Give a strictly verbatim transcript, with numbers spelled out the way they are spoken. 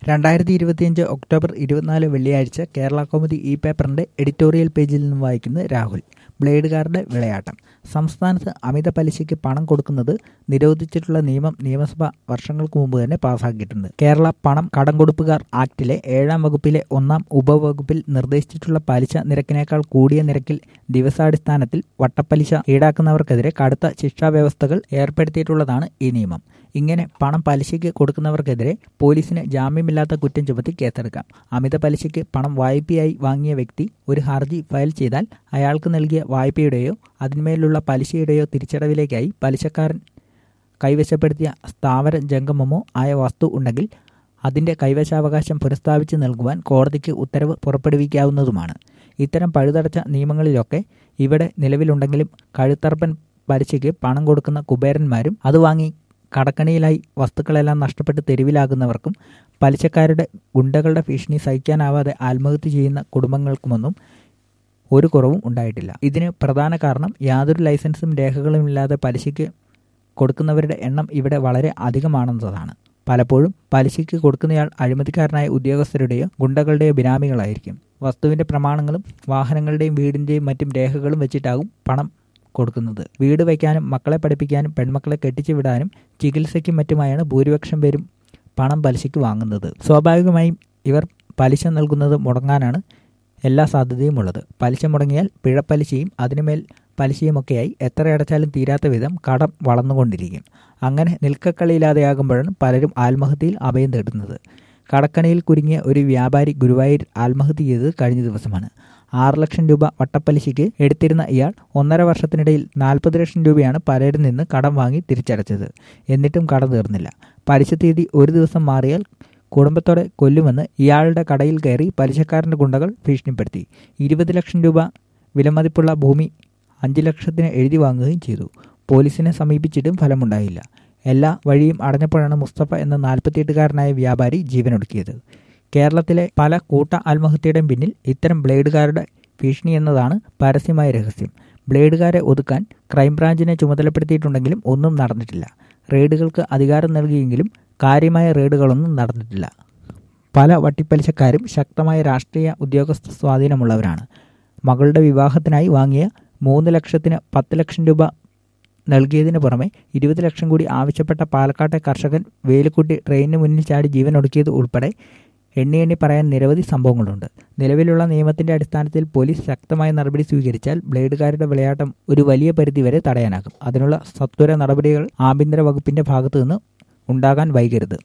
രണ്ടായിരത്തി ഇരുപത്തിയഞ്ച് ഒക്ടോബർ ഇരുപത്തിനാല് വെള്ളിയാഴ്ച കേരള കൗമുദി ഈ പേപ്പറിന്റെ എഡിറ്റോറിയൽ പേജിൽ നിന്നും വായിക്കുന്നത് രാഹുൽ. ബ്ലേഡുകാരുടെ വിളയാട്ടം. സംസ്ഥാനത്ത് അമിത പലിശയ്ക്ക് പണം കൊടുക്കുന്നത് നിരോധിച്ചിട്ടുള്ള നിയമം നിയമസഭ വർഷങ്ങൾക്ക് മുമ്പ് തന്നെ പാസ്സാക്കിയിട്ടുണ്ട്. കേരള പണം കടംകൊടുപ്പുകാർ ആക്ടിലെ ഏഴാം വകുപ്പിലെ ഒന്നാം ഉപവകുപ്പിൽ നിർദ്ദേശിച്ചിട്ടുള്ള പലിശ നിരക്കിനേക്കാൾ കൂടിയ നിരക്കിൽ ദിവസാടിസ്ഥാനത്തിൽ വട്ടപ്പലിശ ഈടാക്കുന്നവർക്കെതിരെ കടുത്ത ശിക്ഷാ വ്യവസ്ഥകൾ ഏർപ്പെടുത്തിയിട്ടുള്ളതാണ് ഈ നിയമം. ഇങ്ങനെ പണം പലിശയ്ക്ക് കൊടുക്കുന്നവർക്കെതിരെ പോലീസിന് ജാമ്യമില്ലാത്ത കുറ്റം ചുമത്തി കേസെടുക്കാം. അമിത പലിശയ്ക്ക് പണം വായ്പയായി വാങ്ങിയ വ്യക്തി ഒരു ഹർജി ഫയൽ ചെയ്താൽ അയാൾക്ക് നൽകിയ വായ്പയുടെയോ അതിന്മേലുള്ള പലിശയുടെയോ തിരിച്ചടവിലേക്കായി പലിശക്കാരൻ കൈവശപ്പെടുത്തിയ സ്ഥാവര ജംഗമമോ ആയ വസ്തു ഉണ്ടെങ്കിൽ അതിൻ്റെ കൈവശാവകാശം പുനഃസ്ഥാപിച്ച് നൽകുവാൻ കോടതിക്ക് ഉത്തരവ് പുറപ്പെടുവിക്കാവുന്നതുമാണ്. ഇത്തരം പഴുതടച്ച നിയമങ്ങളിലൊക്കെ ഇവിടെ നിലവിലുണ്ടെങ്കിലും കഴുത്തറപ്പൻ പലിശയ്ക്ക് പണം കൊടുക്കുന്ന കുബേരന്മാരും അത് വാങ്ങി കടക്കണിയിലായി വസ്തുക്കളെല്ലാം നഷ്ടപ്പെട്ട് തെരുവിലാകുന്നവർക്കും പലിശക്കാരുടെ ഗുണ്ടകളുടെ ഭീഷണി സഹിക്കാനാവാതെ ആത്മഹത്യ ചെയ്യുന്ന കുടുംബങ്ങൾക്കുമൊന്നും ഒരു കുറവും ഉണ്ടായിട്ടില്ല. ഇതിന് പ്രധാന കാരണം യാതൊരു ലൈസൻസും രേഖകളുമില്ലാതെ പലിശയ്ക്ക് കൊടുക്കുന്നവരുടെ എണ്ണം ഇവിടെ വളരെ അധികമാണെന്നതാണ്. പലപ്പോഴും പലിശയ്ക്ക് കൊടുക്കുന്നയാൾ അഴിമതിക്കാരനായ ഉദ്യോഗസ്ഥരുടെയോ ഗുണ്ടകളുടെയോ ബിനാമികളായിരിക്കും. വസ്തുവിൻ്റെ പ്രമാണങ്ങളും വാഹനങ്ങളുടെയും വീടിൻ്റെയും മറ്റും രേഖകളും വെച്ചിട്ടാകും പണം കൊടുക്കുന്നത്. വീട് വയ്ക്കാനും മക്കളെ പഠിപ്പിക്കാനും പെൺമക്കളെ കെട്ടിച്ചു വിടാനും ചികിത്സയ്ക്കും മറ്റുമായാണ് ഭൂരിപക്ഷം പേരും പണം പലിശയ്ക്ക് വാങ്ങുന്നത്. സ്വാഭാവികമായും ഇവർ പലിശ നൽകുന്നത് മുടങ്ങാനാണ് എല്ലാ സാധ്യതയും ഉള്ളത്. പലിശ മുടങ്ങിയാൽ പിഴപ്പലിശയും അതിനുമേൽ പലിശയുമൊക്കെയായി എത്ര അടച്ചാലും തീരാത്ത വിധം കടം വളർന്നുകൊണ്ടിരിക്കും. അങ്ങനെ നിൽക്കക്കളിയില്ലാതെയാകുമ്പോഴാണ് പലരും ആത്മഹത്യയിൽ അഭയം തേടുന്നത്. കടക്കണിയിൽ കുരുങ്ങിയ ഒരു വ്യാപാരി ഗുരുവായൂർ ആത്മഹത്യ ചെയ്തത് കഴിഞ്ഞ ദിവസമാണ്. ആറ് ലക്ഷം രൂപ വട്ടപ്പലിശയ്ക്ക് എടുത്തിരുന്ന ഇയാൾ ഒന്നര വർഷത്തിനിടയിൽ നാൽപ്പത് ലക്ഷം രൂപയാണ് പലരിൽ നിന്ന് കടം വാങ്ങി തിരിച്ചടച്ചത്. എന്നിട്ടും കടം തീർന്നില്ല. പലിശ തീയതി ഒരു ദിവസം മാറിയാൽ കുടുംബത്തോടെ കൊല്ലുമെന്ന് ഇയാളുടെ കടയിൽ കയറി പലിശക്കാരൻ്റെ ഗുണ്ടകൾ ഭീഷണിപ്പെടുത്തി. ഇരുപത് ലക്ഷം രൂപ വിലമതിപ്പുള്ള ഭൂമി അഞ്ച് ലക്ഷത്തിന് എഴുതി വാങ്ങുകയും ചെയ്തു. പോലീസിനെ സമീപിച്ചിട്ടും ഫലമുണ്ടായില്ല. എല്ലാ വഴിയും അടഞ്ഞപ്പോഴാണ് മുസ്തഫ എന്ന നാൽപ്പത്തിയെട്ടുകാരനായ വ്യാപാരി ജീവനൊടുക്കിയത്. കേരളത്തിലെ പല കൂട്ട ആത്മഹത്യയുടെയും പിന്നിൽ ഇത്തരം ബ്ലേഡുകാരുടെ ഭീഷണി എന്നതാണ് പരസ്യമായ രഹസ്യം. ബ്ലേഡുകാരെ ഒതുക്കാൻ ക്രൈംബ്രാഞ്ചിനെ ചുമതലപ്പെടുത്തിയിട്ടുണ്ടെങ്കിലും ഒന്നും നടന്നിട്ടില്ല. റെയ്ഡുകൾക്ക് അധികാരം നൽകിയെങ്കിലും കാര്യമായ റെയ്ഡുകളൊന്നും നടന്നിട്ടില്ല. പല വട്ടിപ്പലിശക്കാരും ശക്തമായ രാഷ്ട്രീയ ഉദ്യോഗസ്ഥ സ്വാധീനമുള്ളവരാണ്. മകളുടെ വിവാഹത്തിനായി വാങ്ങിയ മൂന്ന് ലക്ഷത്തിന് പത്ത് ലക്ഷം രൂപ നൽകിയതിന് പുറമെ ഇരുപത് ലക്ഷം കൂടി ആവശ്യപ്പെട്ട പാലക്കാട്ടെ കർഷകൻ വേലുക്കുട്ടി ട്രെയിനിന് മുന്നിൽ ചാടി ജീവനൊടുക്കിയത് ഉൾപ്പെടെ എണ്ണി എണ്ണി പറയാൻ നിരവധി സംഭവങ്ങളുണ്ട്. നിലവിലുള്ള നിയമത്തിന്റെ അടിസ്ഥാനത്തിൽ പോലീസ് ശക്തമായ നടപടി സ്വീകരിച്ചാൽ ബ്ലേഡുകാരുടെ വിളയാട്ടം ഒരു വലിയ പരിധിവരെ തടയാനാകും. അതിനുള്ള സത്വര നടപടികൾ ആഭ്യന്തര വകുപ്പിന്റെ ഭാഗത്തു നിന്ന് ഉണ്ടാകാൻ വൈകരുത്.